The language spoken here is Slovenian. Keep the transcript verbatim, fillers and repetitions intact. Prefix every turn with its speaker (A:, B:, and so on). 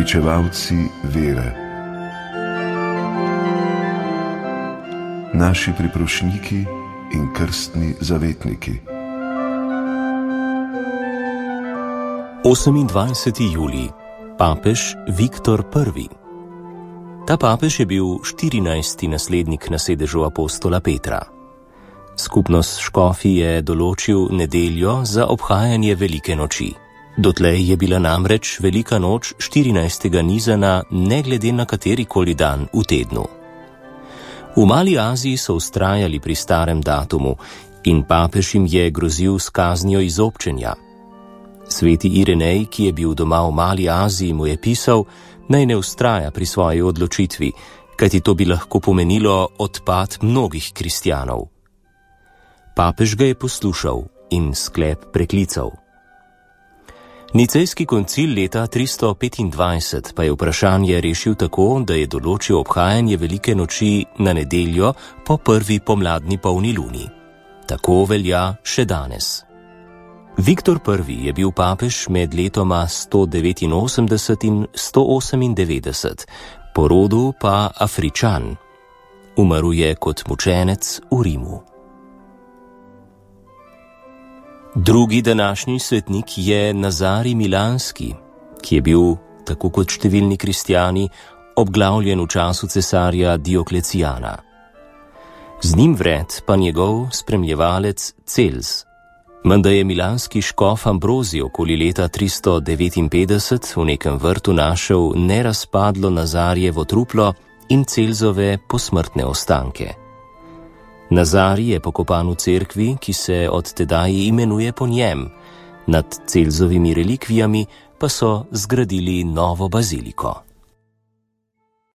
A: pričevalci vere, naši priprošniki in krstni zavetniki.
B: osemindvajseti julij, papež Viktor Prvi. Ta papež je bil štirinajsti naslednik na sedežu apostola Petra. Skupnost škofij je določil nedeljo za obhajanje velike noči. Dotlej je bila namreč velika noč štirinajstega nizana ne glede na katerikoli dan v tednu. V Mali Aziji so vztrajali pri starem datumu in papež jim je grozil s kaznijo izobčenja. Sveti Irenej, ki je bil doma v Mali Aziji, mu je pisal, naj ne vztraja pri svoji odločitvi, kajti to bi lahko pomenilo odpad mnogih kristjanov. Papež ga je poslušal in sklep preklical. Nicejski koncil leta tristo petindvajset pa je vprašanje rešil tako, da je določil obhajanje velike noči na nedeljo po prvi pomladni polni luni. Tako velja še danes. Viktor Prvi je bil papež med letoma sto devetinosemdeset in sto osemindevetdeset, po rodu pa Afričan. Umrl je kot mučenec v Rimu. Drugi današnji svetnik je Nazarij Milanski, ki je bil, tako kot številni kristjani, obglavljen v času cesarja Dioklecijana. Z njim vred pa njegov spremljevalec Cels. Menda je milanski škof Ambrozij okoli leta tristo devetinpetdeset v nekem vrtu našel nerazpadlo Nazarijevo truplo in Celzove posmrtne ostanke. Nazarij je pokopan v cerkvi, ki se od tedaj imenuje po njem, nad Celzovimi relikvijami pa so zgradili novo baziliko.